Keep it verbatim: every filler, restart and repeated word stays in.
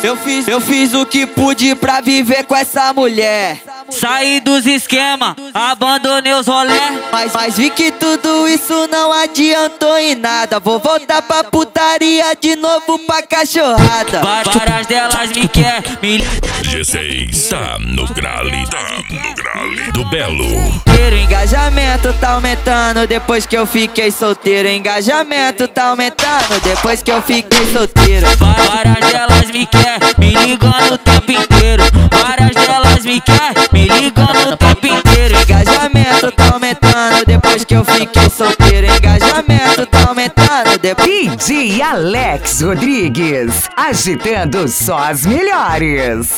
eu fiz, eu fiz o que pude pra viver com essa mulher. Saí dos esquema, abandonei os rolé. Mas, mas vi que tudo isso não adiantou em nada. Vou voltar pra putaria de novo pra cachorrada. Várias delas me quer, me G seis tá no grale, tá no grale do Belo. O engajamento tá aumentando depois que eu fiquei solteiro. O engajamento tá aumentando depois que eu fiquei solteiro. Várias delas me quer, me ligando o tempo inteiro. Várias delas me quer, me ligando o tempo inteiro. O engajamento tá aumentando depois que eu fiquei solteiro. O engajamento tá aumentando depois. D J Alex Rodrigues, agitando só as melhores.